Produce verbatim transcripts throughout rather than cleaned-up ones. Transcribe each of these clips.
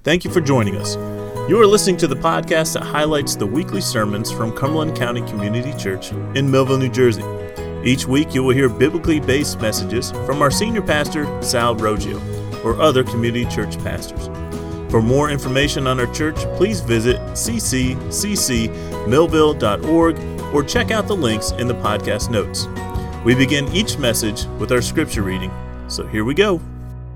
Thank you for joining us. You are listening to the podcast that highlights the weekly sermons from Cumberland County Community Church in Millville, New Jersey. Each week you will hear biblically based messages from our senior pastor, Sal Roggio, or other community church pastors. For more information on our church, please visit c c c c millville dot org or check out the links in the podcast notes. We begin each message with our scripture reading, so here we go.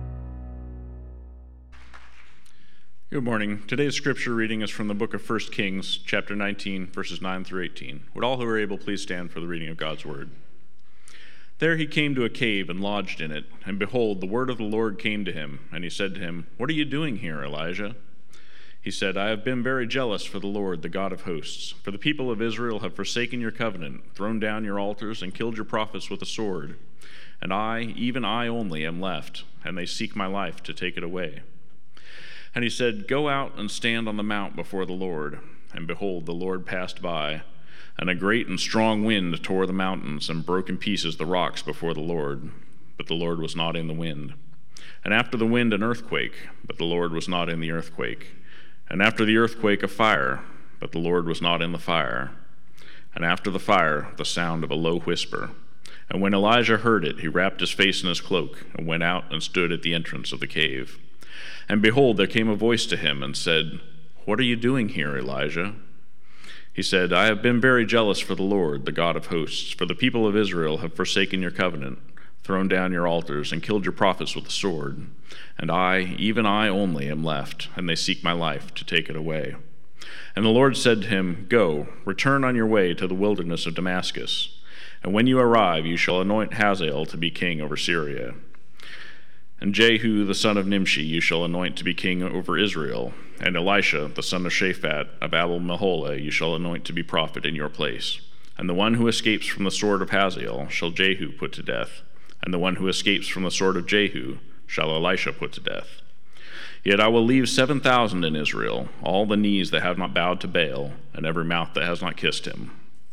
Good morning. Today's scripture reading is from the book of First Kings, chapter nineteen, verses nine through eighteen. Would all who are able please stand for the reading of God's word? There he came to a cave and lodged in it, and behold, the word of the Lord came to him, and he said to him, "What are you doing here, Elijah?" He said, "I have been very jealous for the Lord, the God of hosts, for the people of Israel have forsaken your covenant, thrown down your altars, and killed your prophets with a sword. And I, even I only, am left, and they seek my life to take it away." And he said, "Go out and stand on the mount before the Lord." And behold, the Lord passed by, and a great and strong wind tore the mountains and broke in pieces the rocks before the Lord. But the Lord was not in the wind. And after the wind, an earthquake, but the Lord was not in the earthquake. And after the earthquake, a fire, but the Lord was not in the fire. And after the fire, the sound of a low whisper. And when Elijah heard it, he wrapped his face in his cloak and went out and stood at the entrance of the cave. And behold, there came a voice to him and said, "What are you doing here, Elijah?" He said, "I have been very jealous for the Lord, the God of hosts, for the people of Israel have forsaken your covenant, thrown down your altars, and killed your prophets with the sword. And I, even I only, am left, and they seek my life to take it away." And the Lord said to him, "Go, return on your way to the wilderness of Damascus. And when you arrive, you shall anoint Hazael to be king over Syria. And Jehu, the son of Nimshi, you shall anoint to be king over Israel. And Elisha, the son of Shaphat of Abel-Meholah, you shall anoint to be prophet in your place. And the one who escapes from the sword of Hazael shall Jehu put to death. And the one who escapes from the sword of Jehu shall Elisha put to death. Yet I will leave seven thousand in Israel, all the knees that have not bowed to Baal, and every mouth that has not kissed him."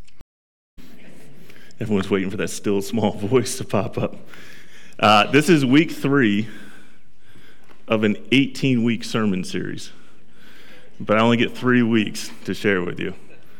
Everyone's waiting for that still small voice to pop up. Uh, this is week three of an eighteen-week sermon series, but I only get three weeks to share with you.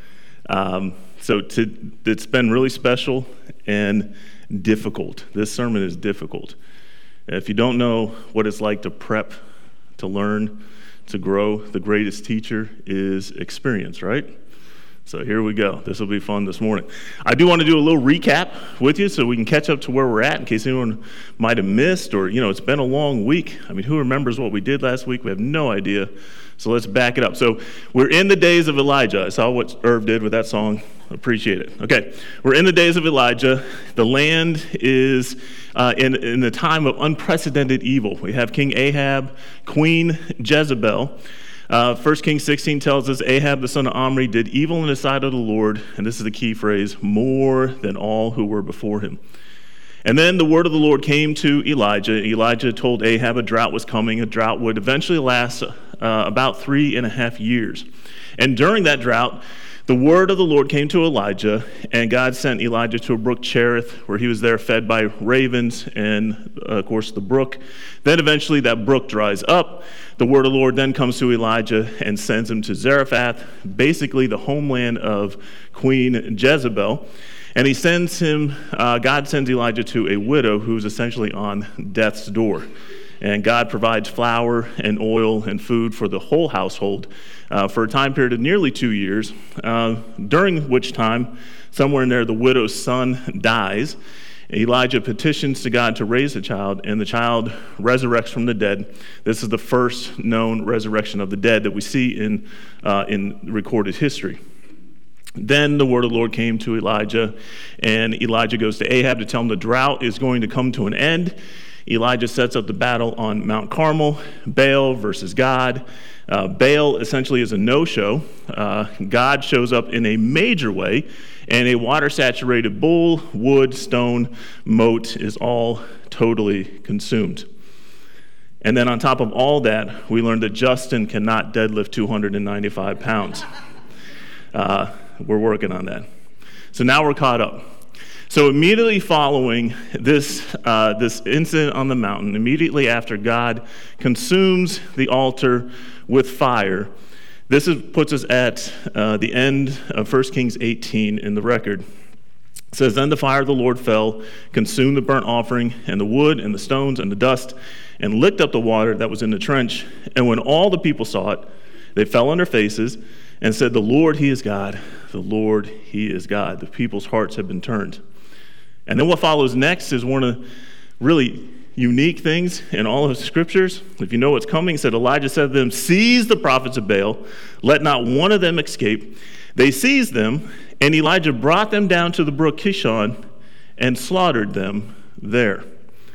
Um, so to, it's been really special and difficult. This sermon is difficult. If you don't know what it's like to prep, to learn, to grow, the greatest teacher is experience, right? So here we go. This will be fun this morning. I do want to do a little recap with you so we can catch up to where we're at in case anyone might have missed or, you know, it's been a long week. I mean, who remembers what we did last week? We have no idea. So let's back it up. So we're in the days of Elijah. I saw what Irv did with that song. Appreciate it. Okay. We're in the days of Elijah. The land is uh, in, in the time of unprecedented evil. We have King Ahab, Queen Jezebel. Uh, First Kings sixteen tells us Ahab, the son of Omri, did evil in the sight of the Lord, and this is the key phrase, more than all who were before him. And then the word of the Lord came to Elijah. Elijah told Ahab a drought was coming. A drought would eventually last uh, about three and a half years. And during that drought, the word of the Lord came to Elijah, and God sent Elijah to a brook Cherith, where he was there fed by ravens and, uh, of course, the brook. Then eventually that brook dries up. The word of the Lord then comes to Elijah and sends him to Zarephath, basically the homeland of Queen Jezebel. And he sends him, uh, God sends Elijah to a widow who's essentially on death's door. And God provides flour and oil and food for the whole household uh, for a time period of nearly two years, uh, during which time, somewhere in there, the widow's son dies. Elijah petitions to God to raise the child, and the child resurrects from the dead. This is the first known resurrection of the dead that we see in, uh, in recorded history. Then the word of the Lord came to Elijah, and Elijah goes to Ahab to tell him the drought is going to come to an end. Elijah sets up the battle on Mount Carmel, Baal versus God. Uh, Baal essentially is a no-show. Uh, God shows up in a major way, and a water-saturated bull, wood, stone, moat is all totally consumed. And then on top of all that, we learned that Justin cannot deadlift two hundred ninety-five pounds. Uh, we're working on that. So now we're caught up. So immediately following this, uh, this incident on the mountain, immediately after God consumes the altar with fire, this is, puts us at uh, the end of First Kings eighteen in the record. It says, "Then the fire of the Lord fell, consumed the burnt offering, and the wood, and the stones, and the dust, and licked up the water that was in the trench. And when all the people saw it, they fell on their faces and said, 'The Lord, he is God. The Lord, he is God.'" The people's hearts have been turned. And then what follows next is one of the really unique things in all of the scriptures. If you know what's coming, it said, "Elijah said to them, 'Seize the prophets of Baal, let not one of them escape.' They seized them, and Elijah brought them down to the brook Kishon and slaughtered them there."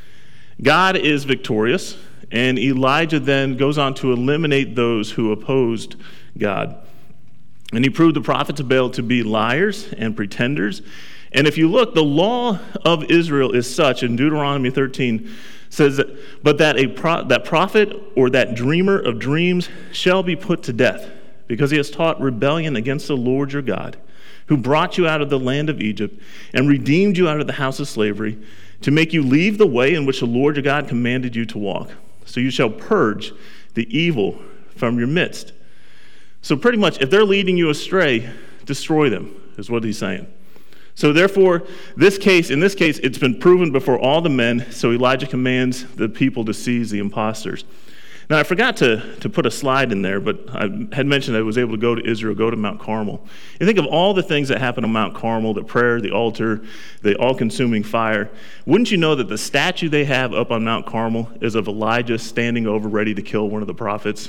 God is victorious, and Elijah then goes on to eliminate those who opposed God. And he proved the prophets of Baal to be liars and pretenders. And if you look, the law of Israel is such, in Deuteronomy thirteen, says that, "But that a pro- that prophet or that dreamer of dreams shall be put to death, because he has taught rebellion against the Lord your God, who brought you out of the land of Egypt and redeemed you out of the house of slavery, to make you leave the way in which the Lord your God commanded you to walk. So you shall purge the evil from your midst." So pretty much, if they're leading you astray, destroy them, is what he's saying. So therefore, this case, in this case, it's been proven before all the men, so Elijah commands the people to seize the imposters. Now, I forgot to, to put a slide in there, but I had mentioned I was able to go to Israel, go to Mount Carmel. You think of all the things that happen on Mount Carmel, the prayer, the altar, the all-consuming fire. Wouldn't you know that the statue they have up on Mount Carmel is of Elijah standing over ready to kill one of the prophets?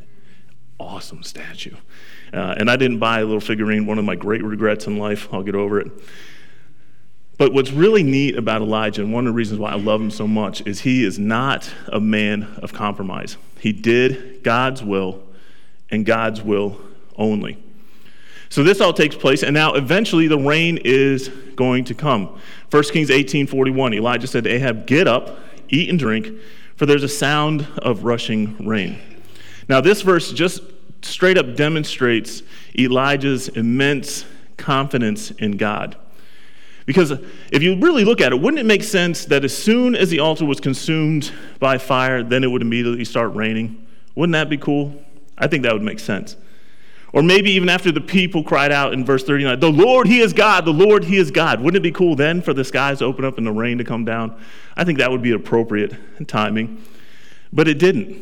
Awesome statue. Uh, and I didn't buy a little figurine, one of my great regrets in life. I'll get over it. But what's really neat about Elijah, and one of the reasons why I love him so much, is he is not a man of compromise. He did God's will and God's will only. So this all takes place, and now eventually the rain is going to come. First Kings eighteen forty-one, Elijah said to Ahab, "Get up, eat and drink, for there's a sound of rushing rain." Now this verse just straight up demonstrates Elijah's immense confidence in God. Because if you really look at it, wouldn't it make sense that as soon as the altar was consumed by fire, then it would immediately start raining? Wouldn't that be cool? I think that would make sense. Or maybe even after the people cried out in verse thirty-nine, "The Lord, he is God, the Lord, he is God." Wouldn't it be cool then for the skies to open up and the rain to come down? I think that would be appropriate timing. But it didn't.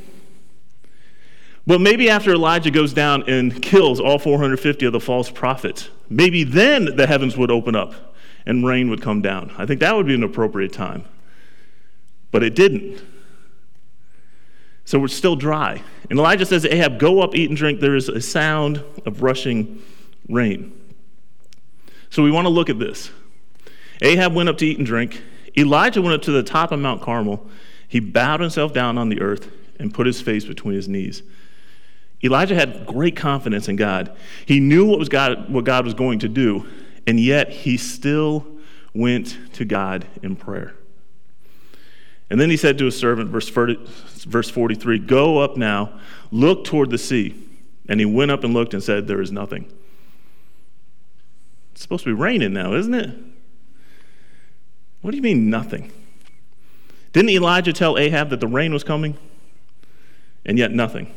But maybe after Elijah goes down and kills all four hundred fifty of the false prophets, maybe then the heavens would open up and rain would come down. I think that would be an appropriate time. But it didn't. So we're still dry. And Elijah says to Ahab, "Go up, eat and drink. There is a sound of rushing rain." So we want to look at this. Ahab went up to eat and drink. Elijah went up to the top of Mount Carmel. He bowed himself down on the earth and put his face between his knees. Elijah had great confidence in God. He knew what was God, what God was going to do, and yet he still went to God in prayer. And then he said to his servant, verse forty-three, "Go up now, look toward the sea." And he went up and looked and said, "There is nothing." It's supposed to be raining now, isn't it? What do you mean nothing? Didn't Elijah tell Ahab that the rain was coming? And yet nothing.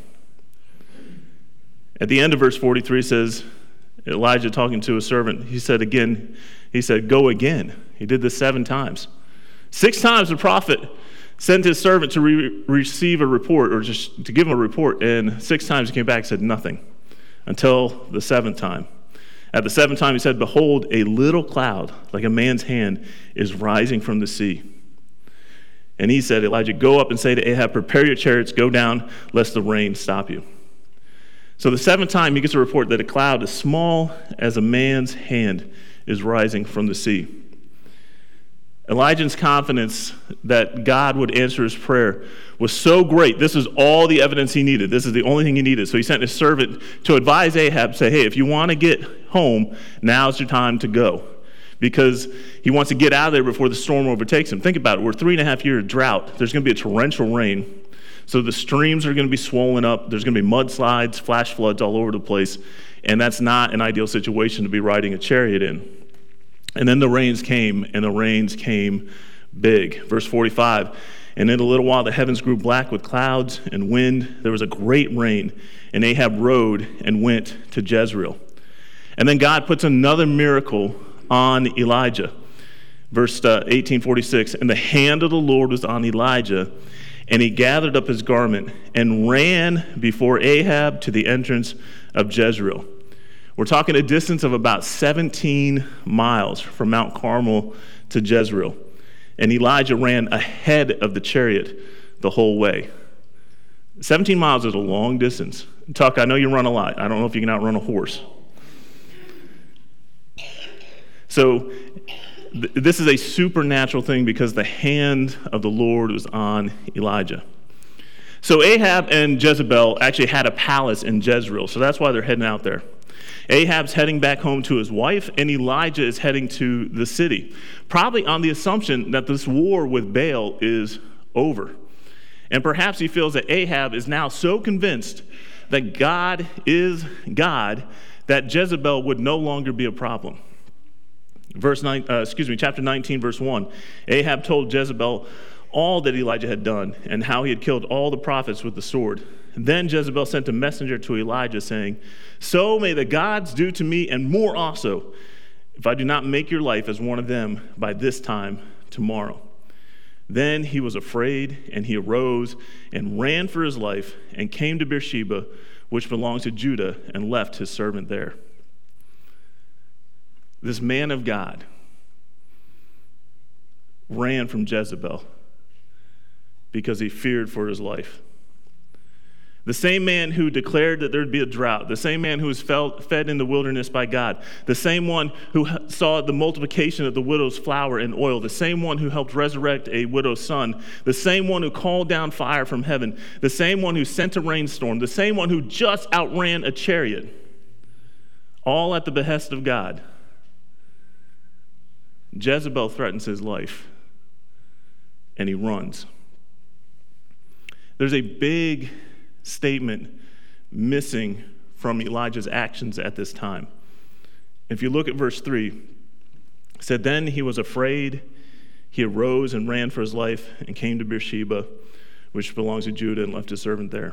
At the end of verse forty-three says, Elijah talking to a servant, he said again, he said, "Go again." He did this seven times. Six times the prophet sent his servant to re- receive a report, or just to give him a report, and six times he came back and said nothing, until the seventh time. At the seventh time he said, "Behold, a little cloud, like a man's hand, is rising from the sea." And he said, Elijah, "Go up and say to Ahab, prepare your chariots, go down, lest the rain stop you." So the seventh time he gets a report that a cloud as small as a man's hand is rising from the sea. Elijah's confidence that God would answer his prayer was so great. This is all the evidence he needed. This is the only thing he needed. So he sent his servant to advise Ahab, say, "Hey, if you want to get home, now's your time to go." Because he wants to get out of there before the storm overtakes him. Think about it. We're three and a half year drought. There's going to be a torrential rain. So the streams are going to be swollen up. There's going to be mudslides, flash floods all over the place. And that's not an ideal situation to be riding a chariot in. And then the rains came, and the rains came big. Verse forty-five, and in a little while the heavens grew black with clouds and wind. There was a great rain, and Ahab rode and went to Jezreel. And then God puts another miracle on Elijah. Verse uh, eighteen forty-six, and the hand of the Lord was on Elijah, and he gathered up his garment and ran before Ahab to the entrance of Jezreel. We're talking a distance of about seventeen miles from Mount Carmel to Jezreel. And Elijah ran ahead of the chariot the whole way. seventeen miles is a long distance. Tuck, I know you run a lot. I don't know if you can outrun a horse. So th- this is a supernatural thing because the hand of the Lord was on Elijah. So Ahab and Jezebel actually had a palace in Jezreel, so that's why they're heading out there. Ahab's heading back home to his wife, and Elijah is heading to the city, probably on the assumption that this war with Baal is over. And perhaps he feels that Ahab is now so convinced that God is God that Jezebel would no longer be a problem. Verse nine, uh, excuse me, chapter nineteen, verse one. Ahab told Jezebel all that Elijah had done and how he had killed all the prophets with the sword. And then Jezebel sent a messenger to Elijah saying, "So may the gods do to me and more also, if I do not make your life as one of them by this time tomorrow." Then he was afraid, and he arose and ran for his life and came to Beersheba, which belonged to Judah, and left his servant there. This man of God ran from Jezebel because he feared for his life. The same man who declared that there'd be a drought, the same man who was fed in the wilderness by God, the same one who saw the multiplication of the widow's flour and oil, the same one who helped resurrect a widow's son, the same one who called down fire from heaven, the same one who sent a rainstorm, the same one who just outran a chariot, all at the behest of God. Jezebel threatens his life, and he runs. There's a big statement missing from Elijah's actions at this time. If you look at verse three, it said, "Then he was afraid. He arose and ran for his life and came to Beersheba, which belongs to Judah, and left his servant there."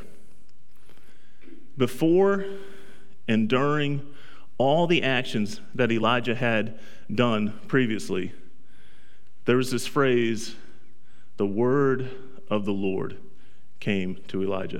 Before and during all the actions that Elijah had done previously, there was this phrase, "The word of the Lord came to Elijah."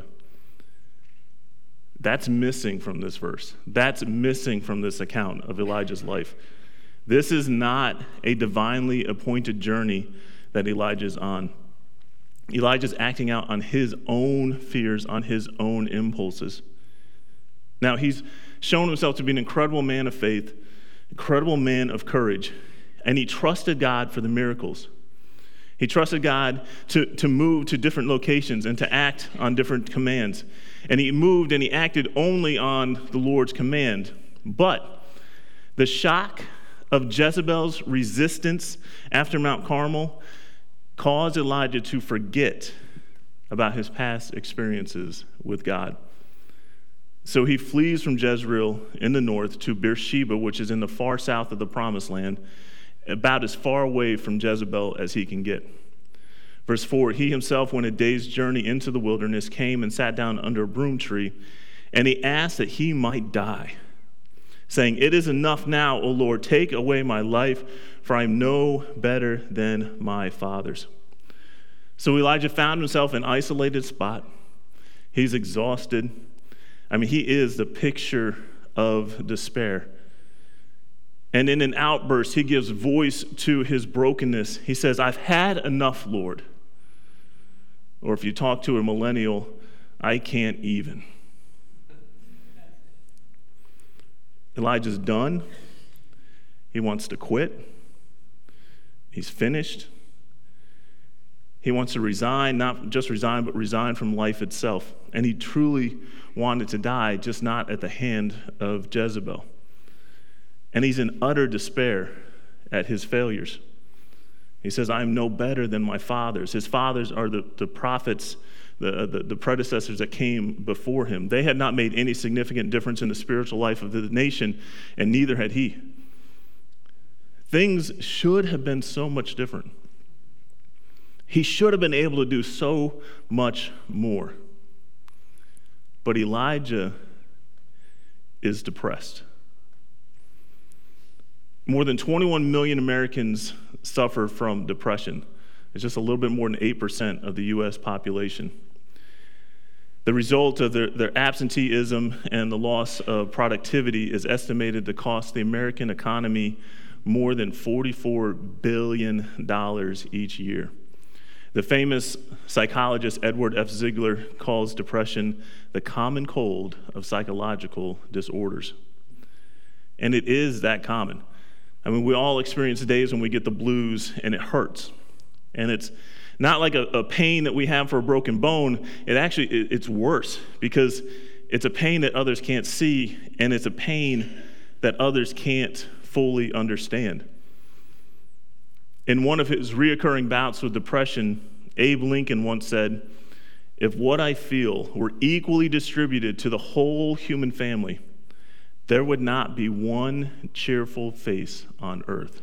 That's missing from this verse. That's missing from this account of Elijah's life. This is not a divinely appointed journey that Elijah's on. Elijah's acting out on his own fears, on his own impulses. Now, he's shown himself to be an incredible man of faith, incredible man of courage, and he trusted God for the miracles. He trusted God to, to move to different locations and to act on different commands. And he moved and he acted only on the Lord's command. But the shock of Jezebel's resistance after Mount Carmel caused Elijah to forget about his past experiences with God. So he flees from Jezreel in the north to Beersheba, which is in the far south of the Promised Land, about as far away from Jezebel as he can get. Verse four, he himself went a day's journey into the wilderness, came and sat down under a broom tree, and he asked that he might die, saying, "It is enough now, O Lord, take away my life, for I am no better than my fathers." So Elijah found himself in an isolated spot. He's exhausted. I mean, he is the picture of despair. And in an outburst, he gives voice to his brokenness. He says, "I've had enough, Lord." Or if you talk to a millennial, "I can't even." Elijah's done. He wants to quit. He's finished. He wants to resign, not just resign, but resign from life itself. And he truly wanted to die, just not at the hand of Jezebel. And he's in utter despair at his failures. He says, "I am no better than my fathers." His fathers are the, the prophets, the, the, the predecessors that came before him. They had not made any significant difference in the spiritual life of the nation, and neither had he. Things should have been so much different. He should have been able to do so much more. But Elijah is depressed. More than twenty-one million Americans suffer from depression. It's just a little bit more than eight percent of the U S population. The result of their, their absenteeism and the loss of productivity is estimated to cost the American economy more than forty-four billion dollars each year. The famous psychologist Edward F. Ziegler calls depression the common cold of psychological disorders. And it is that common. I mean, we all experience days when we get the blues and it hurts. And it's not like a, a pain that we have for a broken bone. It actually, it, it's worse because it's a pain that others can't see, and it's a pain that others can't fully understand. In one of his reoccurring bouts with depression, Abe Lincoln once said, "If what I feel were equally distributed to the whole human family, there would not be one cheerful face on earth."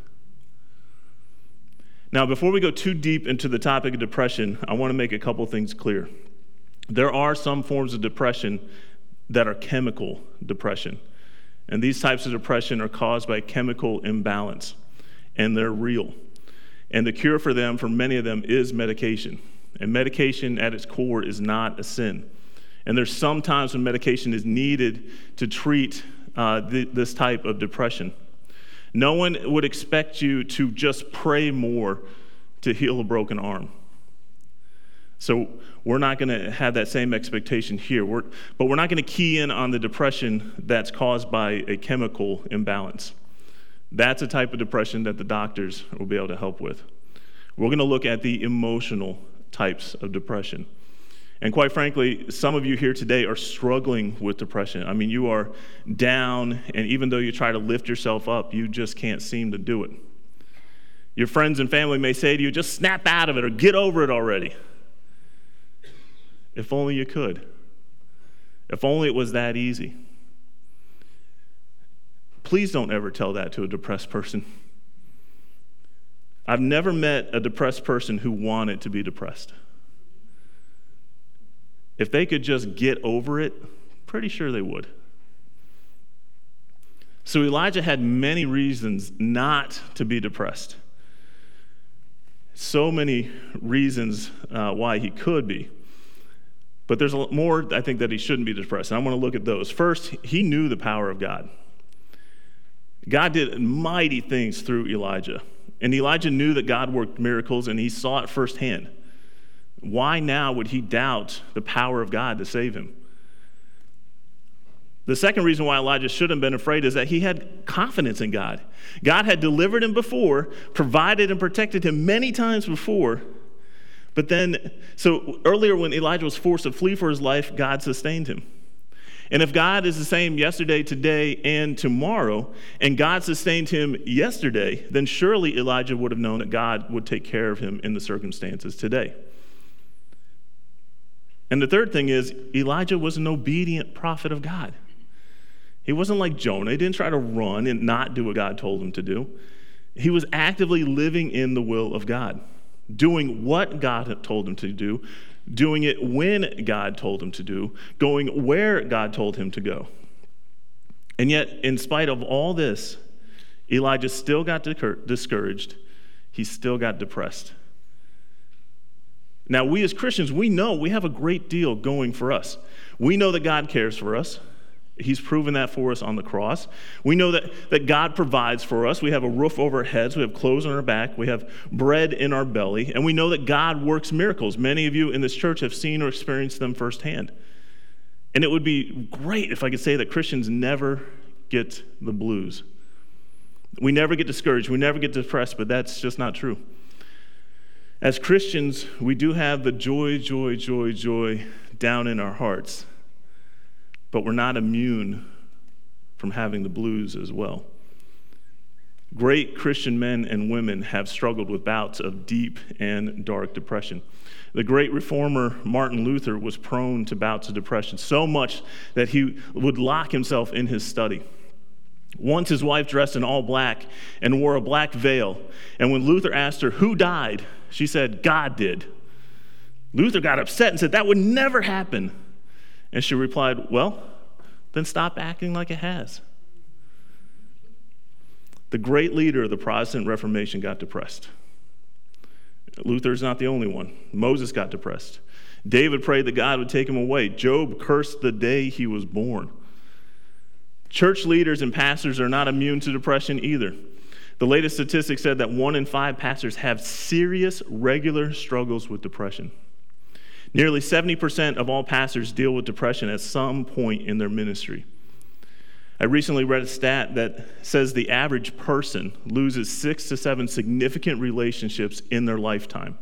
Now, before we go too deep into the topic of depression, I want to make a couple things clear. There are some forms of depression that are chemical depression, and these types of depression are caused by chemical imbalance, and they're real. And the cure for them, for many of them, is medication. And medication at its core is not a sin. And there's some times when medication is needed to treat uh, th- this type of depression. No one would expect you to just pray more to heal a broken arm. So we're not going to have that same expectation here. We're, but we're not going to key in on the depression that's caused by a chemical imbalance. That's a type of depression that the doctors will be able to help with. We're going to look at the emotional types of depression. And quite frankly, some of you here today are struggling with depression. I mean, you are down, and even though you try to lift yourself up, you just can't seem to do it. Your friends and family may say to you, just snap out of it or get over it already. If only you could. If only it was that easy. Please don't ever tell that to a depressed person. I've never met a depressed person who wanted to be depressed. If they could just get over it, pretty sure they would. So Elijah had many reasons not to be depressed. So many reasons uh, why he could be. But there's a lot more, I think, that he shouldn't be depressed. And I want to look at those. First, he knew the power of God. God did mighty things through Elijah. And Elijah knew that God worked miracles, and he saw it firsthand. Why now would he doubt the power of God to save him? The second reason why Elijah shouldn't have been afraid is that he had confidence in God. God had delivered him before, provided and protected him many times before. But then, so earlier when Elijah was forced to flee for his life, God sustained him. And if God is the same yesterday, today, and tomorrow, and God sustained him yesterday, then surely Elijah would have known that God would take care of him in the circumstances today. And the third thing is, Elijah was an obedient prophet of God. He wasn't like Jonah. He didn't try to run and not do what God told him to do. He was actively living in the will of God, doing what God had told him to do, doing it when God told him to do, going where God told him to go. And yet, in spite of all this, Elijah still got discouraged. He still got depressed. Now, we as Christians, we know we have a great deal going for us. We know that God cares for us. He's proven that for us on the cross. We know that, that God provides for us. We have a roof over our heads. We have clothes on our back. We have bread in our belly. And we know that God works miracles. Many of you in this church have seen or experienced them firsthand. And it would be great if I could say that Christians never get the blues. We never get discouraged. We never get depressed, but that's just not true. As Christians, we do have the joy, joy, joy, joy down in our hearts, but we're not immune from having the blues as well. Great Christian men and women have struggled with bouts of deep and dark depression. The great reformer Martin Luther was prone to bouts of depression, so much that he would lock himself in his study. Once his wife dressed in all black and wore a black veil, and when Luther asked her who died, she said, God did. Luther got upset and said, that would never happen. And she replied, well, then stop acting like it has. The great leader of the Protestant Reformation got depressed. Luther's not the only one. Moses got depressed. David prayed that God would take him away. Job cursed the day he was born. Church leaders and pastors are not immune to depression either. The latest statistics said that one in five pastors have serious, regular struggles with depression. Nearly seventy percent of all pastors deal with depression at some point in their ministry. I recently read a stat that says the average person loses six to seven significant relationships in their lifetime.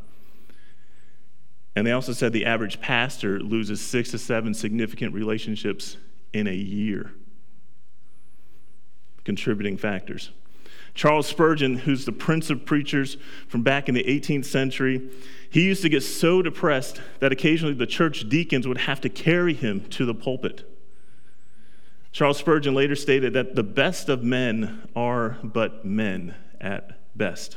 And they also said the average pastor loses six to seven significant relationships in a year. Contributing factors. Charles Spurgeon, who's the prince of preachers from back in the eighteenth century, he used to get so depressed that occasionally the church deacons would have to carry him to the pulpit. Charles Spurgeon later stated that the best of men are but men at best.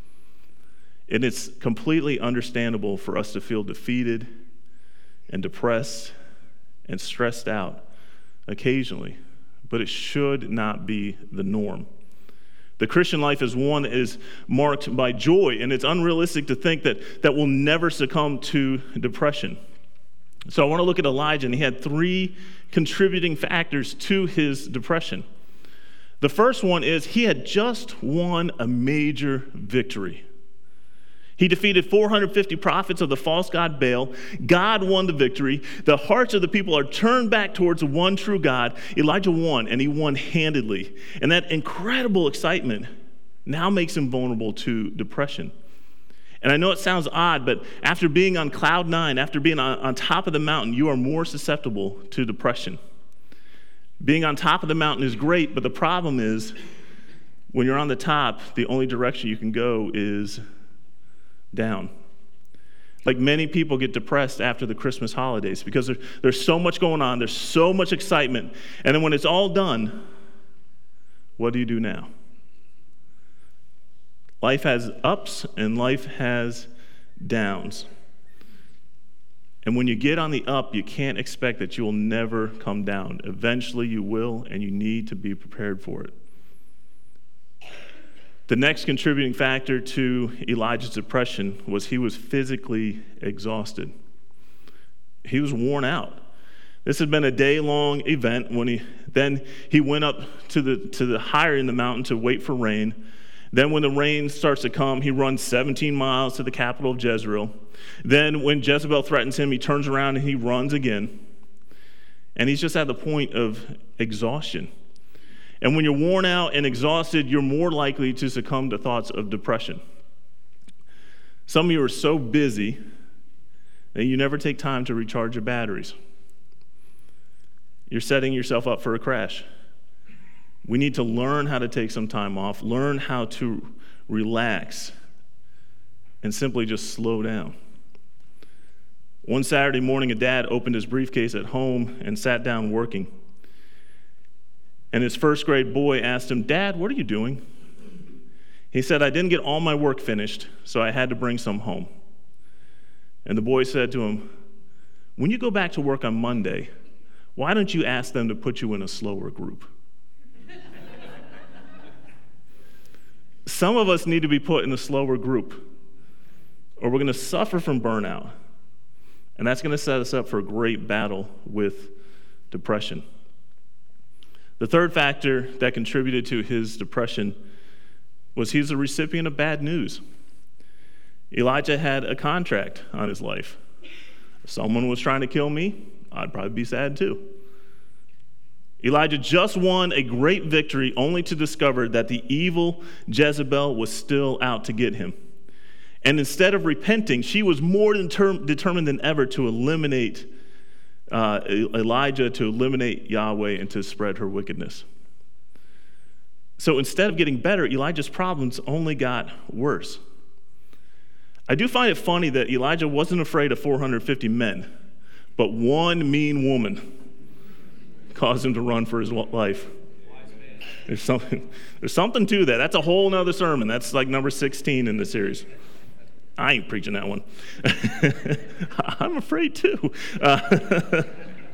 And it's completely understandable for us to feel defeated and depressed and stressed out occasionally, but it should not be the norm. The Christian life is one that is marked by joy, and it's unrealistic to think that, that we'll never succumb to depression. So I want to look at Elijah, and he had three contributing factors to his depression. The first one is he had just won a major victory. He defeated four hundred fifty prophets of the false god Baal. God won the victory. The hearts of the people are turned back towards the one true God. Elijah won, and he won handedly. And that incredible excitement now makes him vulnerable to depression. And I know it sounds odd, but after being on cloud nine, after being on, on top of the mountain, you are more susceptible to depression. Being on top of the mountain is great, but the problem is when you're on the top, the only direction you can go is down. Like many people get depressed after the Christmas holidays because there, there's so much going on, there's so much excitement, and then when it's all done, what do you do now? Life has ups and life has downs. And when you get on the up, you can't expect that you will never come down. Eventually you will, and you need to be prepared for it. The next contributing factor to Elijah's depression was he was physically exhausted. He was worn out. This had been a day-long event when he then he went up to the to the higher in the mountain to wait for rain. Then when the rain starts to come, he runs seventeen miles to the capital of Jezreel. Then when Jezebel threatens him, he turns around and he runs again. And he's just at the point of exhaustion. And when you're worn out and exhausted, you're more likely to succumb to thoughts of depression. Some of you are so busy that you never take time to recharge your batteries. You're setting yourself up for a crash. We need to learn how to take some time off, learn how to relax, and simply just slow down. One Saturday morning, a dad opened his briefcase at home and sat down working. And his first grade boy asked him, "Dad, what are you doing?" He said, "I didn't get all my work finished, so I had to bring some home." And the boy said to him, "When you go back to work on Monday, why don't you ask them to put you in a slower group?" Some of us need to be put in a slower group, or we're going to suffer from burnout. And that's going to set us up for a great battle with depression. The third factor that contributed to his depression was he's a recipient of bad news. Elijah had a contract on his life. If someone was trying to kill me, I'd probably be sad too. Elijah just won a great victory only to discover that the evil Jezebel was still out to get him. And instead of repenting, she was more deter- determined than ever to eliminate uh, Elijah, to eliminate Yahweh, and to spread her wickedness. So instead of getting better, Elijah's problems only got worse. I do find it funny that Elijah wasn't afraid of four hundred fifty men, but one mean woman caused him to run for his life. There's something, there's something to that. That's a whole nother sermon. That's like number sixteen in the series. I ain't preaching that one. I'm afraid too. Uh,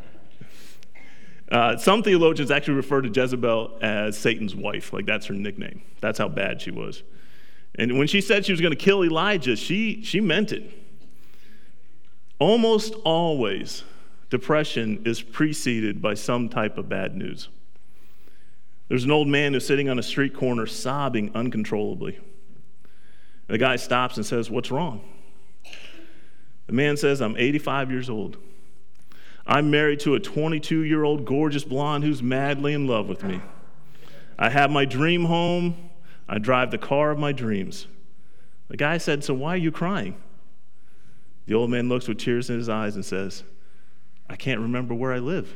uh, some theologians actually refer to Jezebel as Satan's wife. Like that's her nickname. That's how bad she was. And when she said she was going to kill Elijah, she, she meant it. Almost always, depression is preceded by some type of bad news. There's an old man who's sitting on a street corner sobbing uncontrollably. The guy stops and says, "What's wrong?" The man says, "I'm eighty-five years old. I'm married to a twenty-two-year-old gorgeous blonde who's madly in love with me. I have my dream home. I drive the car of my dreams." The guy said, "So why are you crying?" The old man looks with tears in his eyes and says, "I can't remember where I live."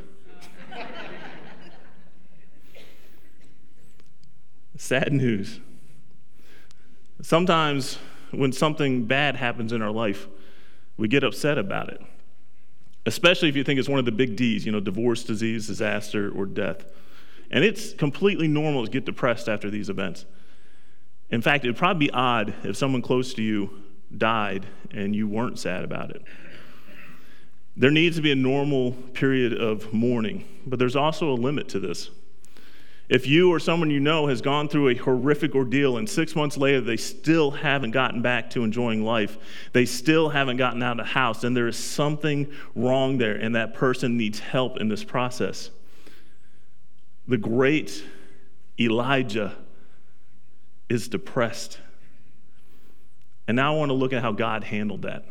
Sad news. Sometimes when something bad happens in our life, we get upset about it, especially if you think it's one of the big D's, you know, divorce, disease, disaster, or death. And it's completely normal to get depressed after these events. In fact, it would probably be odd if someone close to you died and you weren't sad about it. There needs to be a normal period of mourning, but there's also a limit to this. If you or someone you know has gone through a horrific ordeal and six months later they still haven't gotten back to enjoying life, they still haven't gotten out of the house, then there is something wrong there, and that person needs help in this process. The great Elijah is depressed. And now I want to look at how God handled that.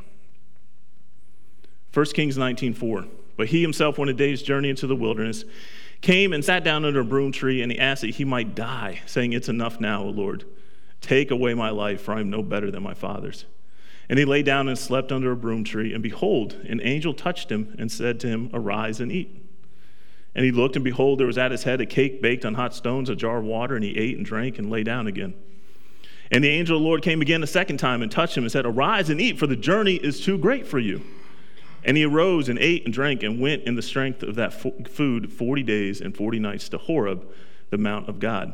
First Kings nineteen four. But he himself went a day's journey into the wilderness, came and sat down under a broom tree, and he asked that he might die, saying, "It's enough now, O Lord. Take away my life, for I am no better than my fathers." And he lay down and slept under a broom tree, and behold, an angel touched him and said to him, "Arise and eat." And he looked, and behold, there was at his head a cake baked on hot stones, a jar of water, and he ate and drank and lay down again. And the angel of the Lord came again a second time and touched him and said, "Arise and eat, for the journey is too great for you." And he arose and ate and drank and went in the strength of that food forty days and forty nights to Horeb, the mount of God.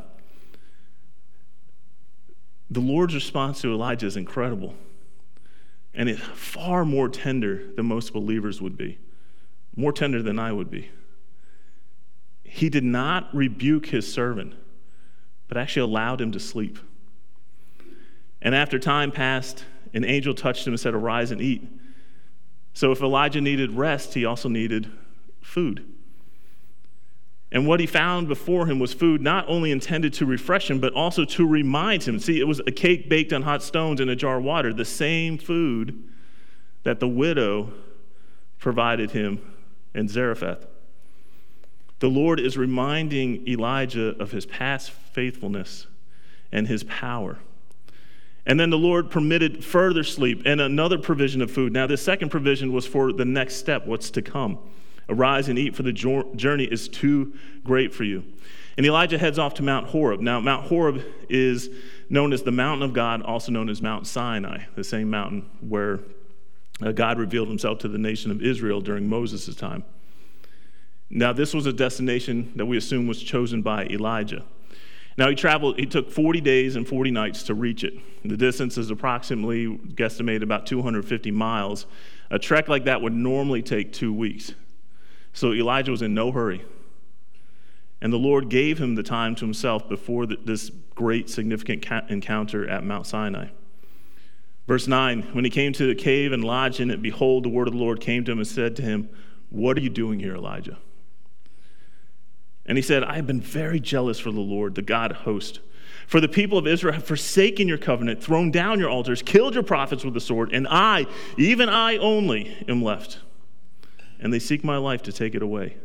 The Lord's response to Elijah is incredible, and it's far more tender than most believers would be, more tender than I would be. He did not rebuke his servant, but actually allowed him to sleep. And after time passed, an angel touched him and said, "Arise and eat." So if Elijah needed rest, he also needed food. And what he found before him was food not only intended to refresh him, but also to remind him. See, it was a cake baked on hot stones in a jar of water, the same food that the widow provided him in Zarephath. The Lord is reminding Elijah of his past faithfulness and his power. And then the Lord permitted further sleep and another provision of food. Now, the second provision was for the next step, what's to come. Arise and eat, for the journey is too great for you. And Elijah heads off to Mount Horeb. Now, Mount Horeb is known as the mountain of God, also known as Mount Sinai, the same mountain where God revealed himself to the nation of Israel during Moses' time. Now, this was a destination that we assume was chosen by Elijah. Now, he traveled, he took forty days and forty nights to reach it. The distance is approximately, guesstimated, about two hundred fifty miles. A trek like that would normally take two weeks. So Elijah was in no hurry. And the Lord gave him the time to himself before the, this great significant ca- encounter at Mount Sinai. Verse nine, when he came to the cave and lodged in it, behold, the word of the Lord came to him and said to him, "What are you doing here, Elijah?" And he said, "I have been very jealous for the Lord, the God of hosts. For the people of Israel have forsaken your covenant, thrown down your altars, killed your prophets with the sword, and I, even I only, am left. And they seek my life to take it away."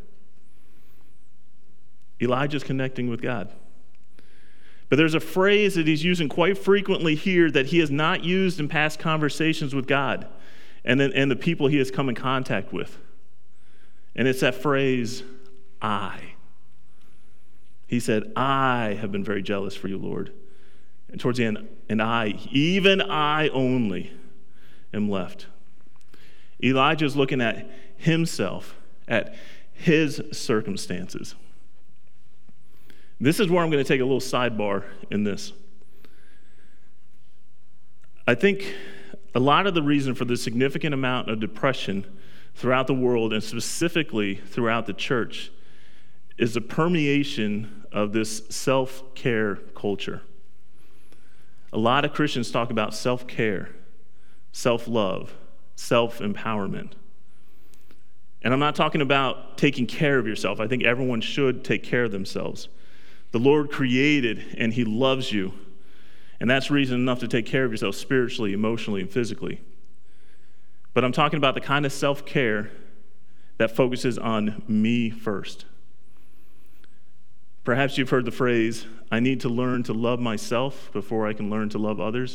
Elijah's connecting with God. But there's a phrase that he's using quite frequently here that he has not used in past conversations with God and, then, and the people he has come in contact with. And it's that phrase, "I." He said, "I have been very jealous for you, Lord." And towards the end, and I, even I only, am left. Elijah is looking at himself, at his circumstances. This is where I'm going to take a little sidebar in this. I think a lot of the reason for the significant amount of depression throughout the world, and specifically throughout the church, is the permeation of this self-care culture. A lot of Christians talk about self-care, self-love, self-empowerment. And I'm not talking about taking care of yourself. I think everyone should take care of themselves. The Lord created and he loves you. And that's reason enough to take care of yourself spiritually, emotionally, and physically. But I'm talking about the kind of self-care that focuses on me first. Perhaps you've heard the phrase, I need to learn to love myself before I can learn to love others.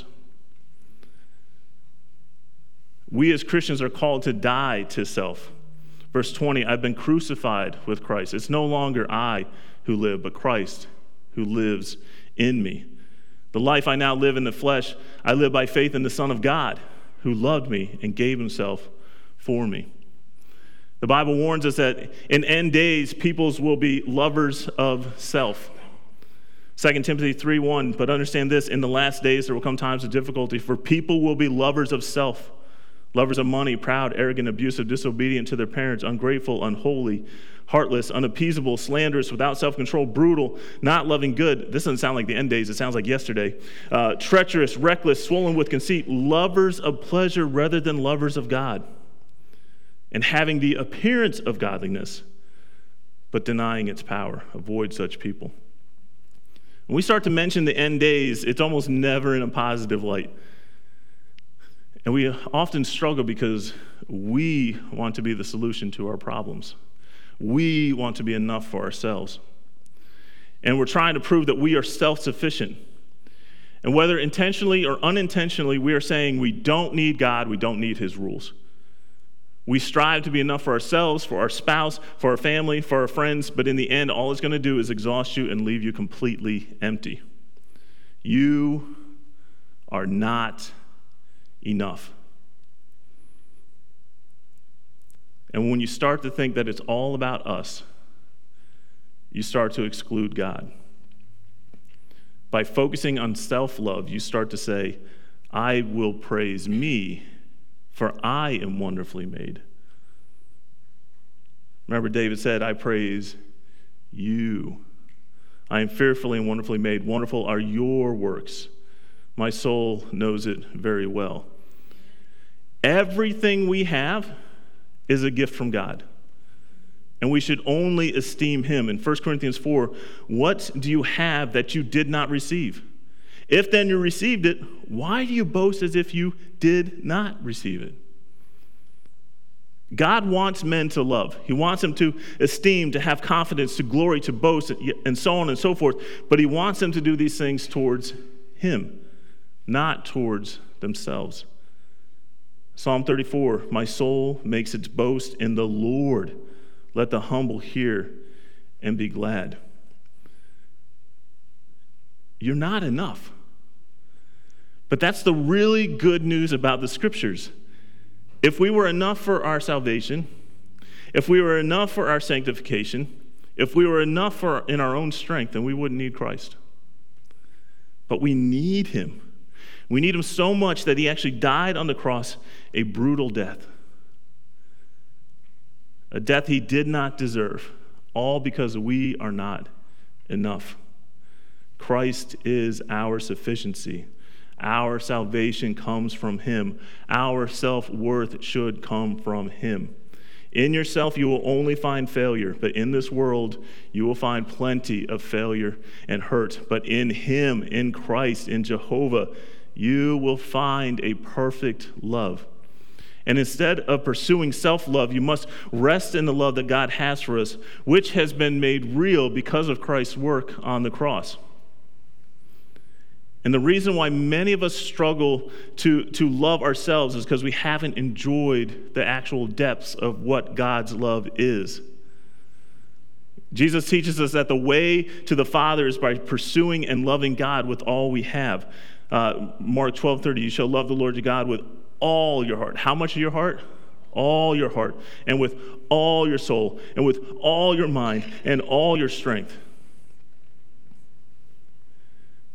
We as Christians are called to die to self. Verse twenty, I've been crucified with Christ. It's no longer I who live, but Christ who lives in me. The life I now live in the flesh, I live by faith in the Son of God who loved me and gave himself for me. The Bible warns us that in end days, peoples will be lovers of self. Second Timothy three one, but understand this, in the last days there will come times of difficulty, for people will be lovers of self, lovers of money, proud, arrogant, abusive, disobedient to their parents, ungrateful, unholy, heartless, unappeasable, slanderous, without self-control, brutal, not loving good. This doesn't sound like the end days. It sounds like yesterday. Uh, treacherous, reckless, swollen with conceit, lovers of pleasure rather than lovers of God, and having the appearance of godliness, but denying its power. Avoid such people. When we start to mention the end days, it's almost never in a positive light. And we often struggle because we want to be the solution to our problems. We want to be enough for ourselves. And we're trying to prove that we are self-sufficient. And whether intentionally or unintentionally, we are saying we don't need God, we don't need his rules. We strive to be enough for ourselves, for our spouse, for our family, for our friends, but in the end, all it's going to do is exhaust you and leave you completely empty. You are not enough. And when you start to think that it's all about us, you start to exclude God. By focusing on self-love, you start to say, I will praise me, for I am wonderfully made. Remember, David said, I praise you. I am fearfully and wonderfully made. Wonderful are your works. My soul knows it very well. Everything we have is a gift from God. And we should only esteem him. In First Corinthians four, what do you have that you did not receive? If then you received it, why do you boast as if you did not receive it? God wants men to love. He wants them to esteem, to have confidence, to glory, to boast, and so on and so forth. But he wants them to do these things towards him, not towards themselves. Psalm thirty-four, my soul makes its boast in the Lord. Let the humble hear and be glad. You're not enough. But that's the really good news about the scriptures. If we were enough for our salvation, if we were enough for our sanctification, if we were enough for in our own strength, then we wouldn't need Christ. But we need him. We need him so much that he actually died on the cross a brutal death. A death he did not deserve, all because we are not enough. Christ is our sufficiency. Our salvation comes from him. Our self-worth should come from him. In yourself, you will only find failure, but in this world, you will find plenty of failure and hurt. But in him, in Christ, in Jehovah, you will find a perfect love. And instead of pursuing self-love, you must rest in the love that God has for us, which has been made real because of Christ's work on the cross. And the reason why many of us struggle to, to love ourselves is because we haven't enjoyed the actual depths of what God's love is. Jesus teaches us that the way to the Father is by pursuing and loving God with all we have. Uh, Mark twelve thirty, you shall love the Lord your God with all your heart. How much of your heart? All your heart. And with all your soul. And with all your mind. And all your strength.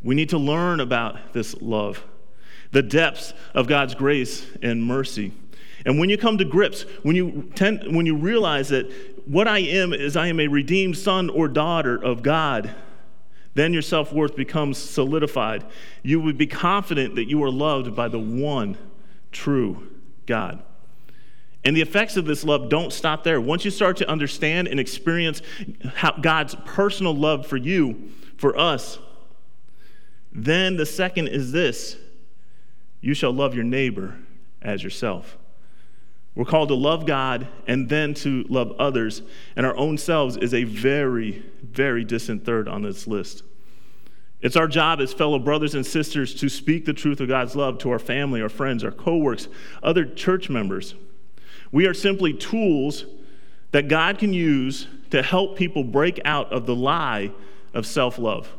We need to learn about this love, the depths of God's grace and mercy. And when you come to grips, when you tend, when you realize that what I am is I am a redeemed son or daughter of God, then your self-worth becomes solidified. You would be confident that you are loved by the one true God. And the effects of this love don't stop there. Once you start to understand and experience how God's personal love for you, for us, then the second is this: you shall love your neighbor as yourself. We're called to love God and then to love others, and our own selves is a very, very distant third on this list. It's our job as fellow brothers and sisters to speak the truth of God's love to our family, our friends, our co-workers, other church members. We are simply tools that God can use to help people break out of the lie of self-love.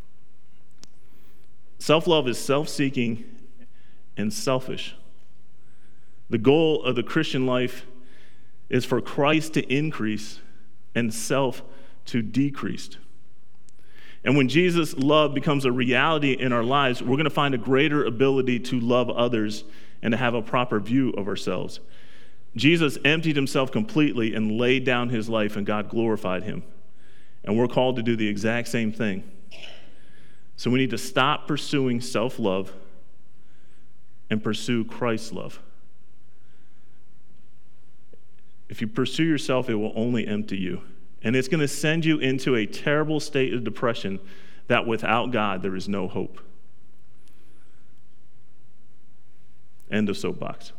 Self-love is self-seeking and selfish. The goal of the Christian life is for Christ to increase and self to decrease. And when Jesus' love becomes a reality in our lives, we're going to find a greater ability to love others and to have a proper view of ourselves. Jesus emptied himself completely and laid down his life, and God glorified him. And we're called to do the exact same thing. So we need to stop pursuing self-love and pursue Christ's love. If you pursue yourself, it will only empty you. And it's going to send you into a terrible state of depression that without God, there is no hope. End of soapbox.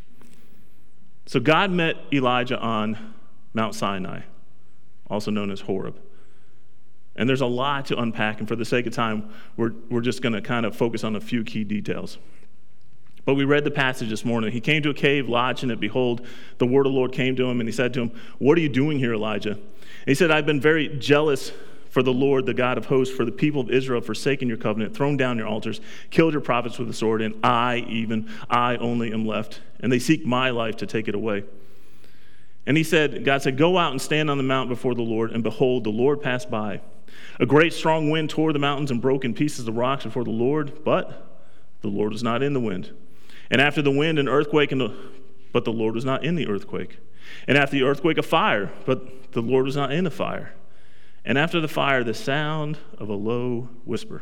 So God met Elijah on Mount Sinai, also known as Horeb. And there's a lot to unpack, and for the sake of time, we're, we're just going to kind of focus on a few key details. But we read the passage this morning. He came to a cave, lodged in it. Behold, the word of the Lord came to him, and he said to him, "What are you doing here, Elijah?" And he said, "I've been very jealous for the Lord, the God of hosts, for the people of Israel, forsaken your covenant, thrown down your altars, killed your prophets with the sword, and I, even, I only am left. And they seek my life to take it away." And he said, God said, "Go out and stand on the mount before the Lord." And behold, the Lord passed by. A great strong wind tore the mountains and broke in pieces the rocks before the Lord, but the Lord was not in the wind. And after the wind, an earthquake, and the, but the Lord was not in the earthquake. And after the earthquake, a fire, but the Lord was not in the fire. And after the fire, the sound of a low whisper.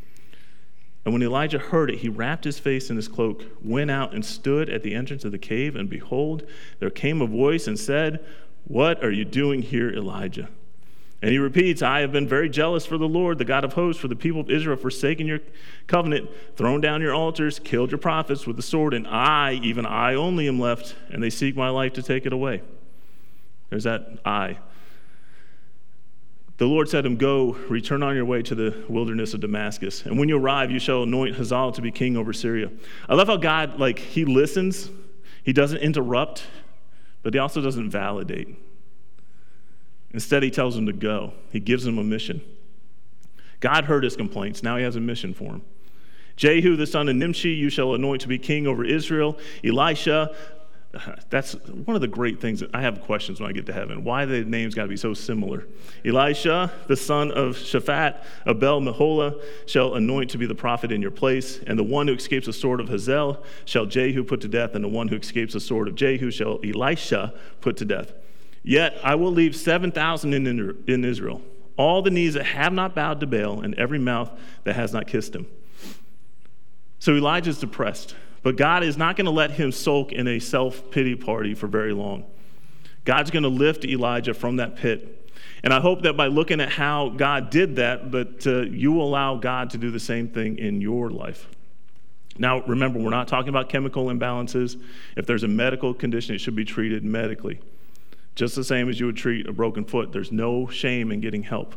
And when Elijah heard it, he wrapped his face in his cloak, went out and stood at the entrance of the cave, and behold, there came a voice and said, "What are you doing here, Elijah?" And he repeats, "I have been very jealous for the Lord, the God of hosts, for the people of Israel, forsaken your covenant, thrown down your altars, killed your prophets with the sword, and I, even I only am left, and they seek my life to take it away." There's that I. The Lord said to him, "Go, return on your way to the wilderness of Damascus. And when you arrive, you shall anoint Hazael to be king over Syria." I love how God, like, he listens. He doesn't interrupt, but he also doesn't validate. Instead, he tells him to go. He gives him a mission. God heard his complaints. Now he has a mission for him. "Jehu, the son of Nimshi, you shall anoint to be king over Israel. Elisha," that's one of the great things. That I have questions when I get to heaven. Why the names got to be so similar? "Elisha, the son of Shaphat, of Bel-Meholah, shall anoint to be the prophet in your place. And the one who escapes the sword of Hazael shall Jehu put to death. And the one who escapes the sword of Jehu shall Elisha put to death. Yet I will leave seven thousand in, in Israel, all the knees that have not bowed to Baal, and every mouth that has not kissed him." So Elijah's depressed, but God is not going to let him sulk in a self-pity party for very long. God's going to lift Elijah from that pit. And I hope that by looking at how God did that, that uh, you will allow God to do the same thing in your life. Now, remember, we're not talking about chemical imbalances. If there's a medical condition, it should be treated medically. Just the same as you would treat a broken foot. There's no shame in getting help.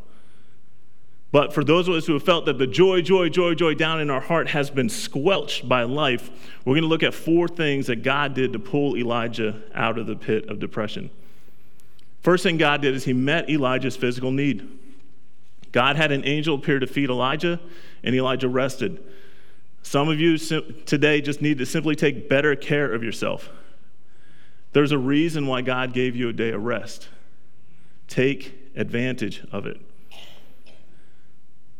But for those of us who have felt that the joy, joy, joy, joy down in our heart has been squelched by life, we're going to look at four things that God did to pull Elijah out of the pit of depression. First thing God did is he met Elijah's physical need. God had an angel appear to feed Elijah, and Elijah rested. Some of you today just need to simply take better care of yourself. There's a reason why God gave you a day of rest. Take advantage of it.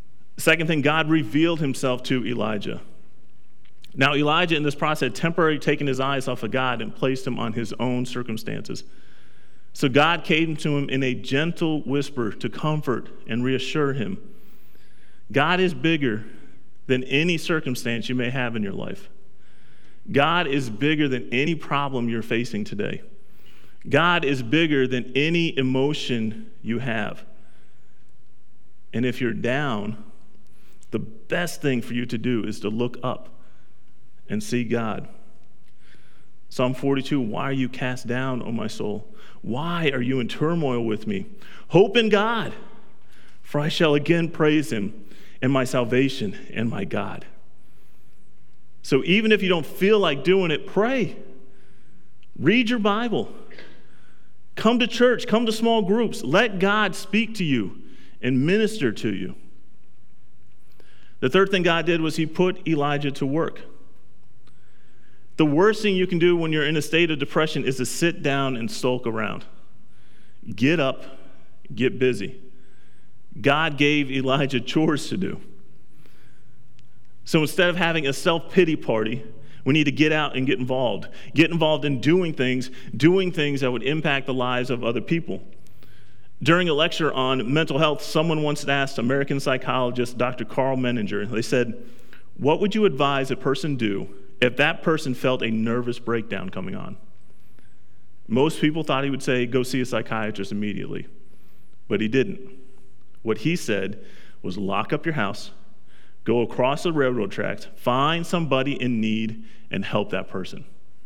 Second thing, God revealed himself to Elijah. Now, Elijah in this process had temporarily taken his eyes off of God and placed him on his own circumstances. So God came to him in a gentle whisper to comfort and reassure him. God is bigger than any circumstance you may have in your life. God is bigger than any problem you're facing today. God is bigger than any emotion you have. And if you're down, the best thing for you to do is to look up and see God. Psalm forty-two, why are you cast down, O my soul? Why are you in turmoil with me? Hope in God, for I shall again praise him, and my salvation and my God. So even if you don't feel like doing it, pray. Read your Bible. Come to church. Come to small groups. Let God speak to you and minister to you. The third thing God did was he put Elijah to work. The worst thing you can do when you're in a state of depression is to sit down and sulk around. Get up, get busy. God gave Elijah chores to do. So instead of having a self-pity party, we need to get out and get involved. Get involved in doing things, doing things that would impact the lives of other people. During a lecture on mental health, someone once asked American psychologist Doctor Carl Menninger, they said, what would you advise a person do if that person felt a nervous breakdown coming on? Most people thought he would say, go see a psychiatrist immediately. But he didn't. What he said was lock up your house, go across the railroad tracks, find somebody in need, and help that person.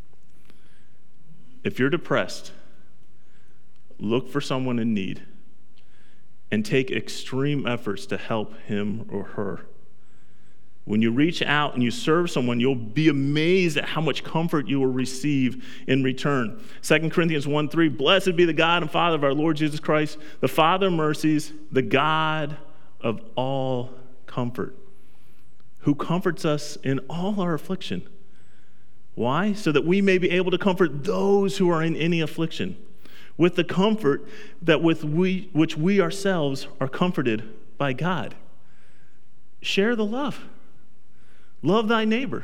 If you're depressed, look for someone in need and take extreme efforts to help him or her. When you reach out and you serve someone, you'll be amazed at how much comfort you will receive in return. Second Corinthians one three, blessed be the God and Father of our Lord Jesus Christ, the Father of mercies, the God of all comfort, who comforts us in all our affliction. Why? So that we may be able to comfort those who are in any affliction, with the comfort that with we, which we ourselves are comforted by God. Share the love. Love thy neighbor.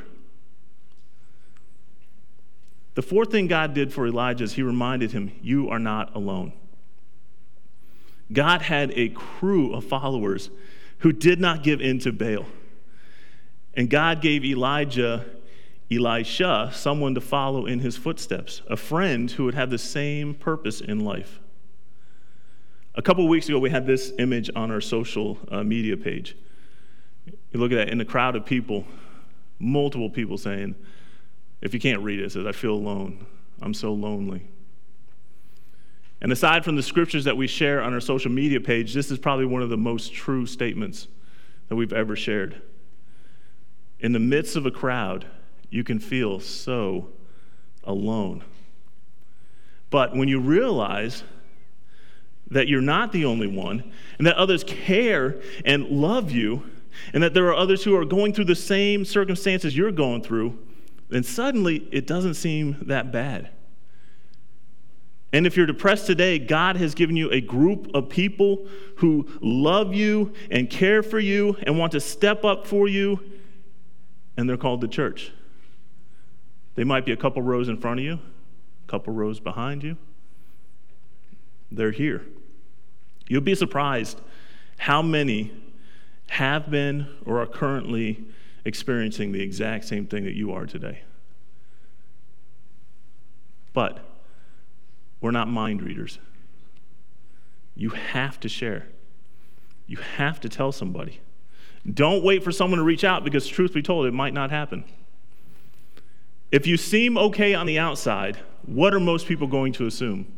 The fourth thing God did for Elijah is he reminded him, you are not alone. God had a crew of followers who did not give in to Baal. And God gave Elijah, Elisha, someone to follow in his footsteps, a friend who would have the same purpose in life. A couple weeks ago, we had this image on our social uh, media page. You look at that, in a crowd of people, multiple people saying, if you can't read it, it says, I feel alone. I'm so lonely. And aside from the scriptures that we share on our social media page, this is probably one of the most true statements that we've ever shared. In the midst of a crowd, you can feel so alone. But when you realize that you're not the only one, and that others care and love you, and that there are others who are going through the same circumstances you're going through, then suddenly it doesn't seem that bad. And if you're depressed today, God has given you a group of people who love you and care for you and want to step up for you, and they're called the church. They might be a couple rows in front of you, a couple rows behind you. They're here. You'll be surprised how many have been or are currently experiencing the exact same thing that you are today. But we're not mind readers. You have to share. You have to tell somebody. Don't wait for someone to reach out, because truth be told, it might not happen. If you seem okay on the outside, what are most people going to assume?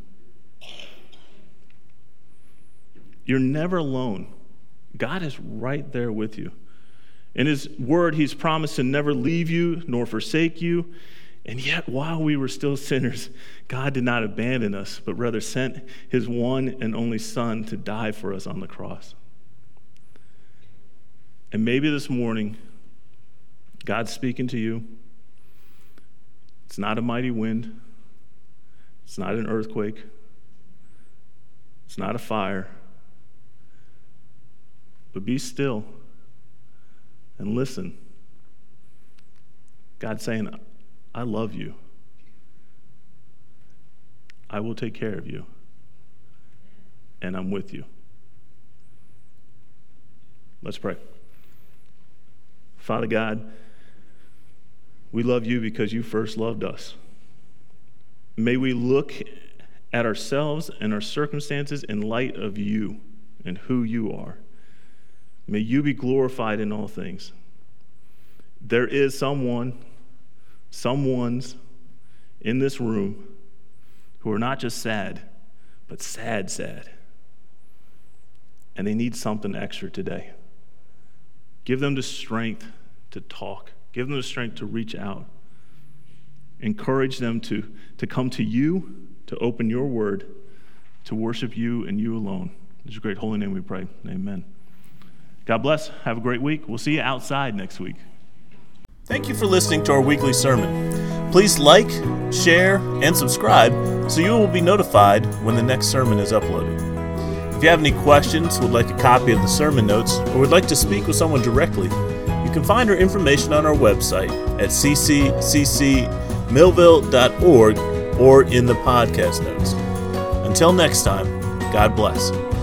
You're never alone. God is right there with you. In his word, he's promised to never leave you nor forsake you. And yet, while we were still sinners, God did not abandon us, but rather sent his one and only Son to die for us on the cross. And maybe this morning, God's speaking to you. It's not a mighty wind. It's not an earthquake. It's not a fire. But be still and listen. God's saying, I love you. I will take care of you. And I'm with you. Let's pray. Father God, we love you because you first loved us. May we look at ourselves and our circumstances in light of you and who you are. May you be glorified in all things. There is someone, someone's in this room who are not just sad, but sad, sad. And they need something extra today. Give them the strength to talk. Give them the strength to reach out. Encourage them to, to come to you, to open your word, to worship you and you alone. In your great holy name we pray. Amen. God bless. Have a great week. We'll see you outside next week. Thank you for listening to our weekly sermon. Please like, share, and subscribe so you will be notified when the next sermon is uploaded. If you have any questions, would like a copy of the sermon notes, or would like to speak with someone directly, you can find our information on our website at c c c c millville dot org or in the podcast notes. Until next time, God bless.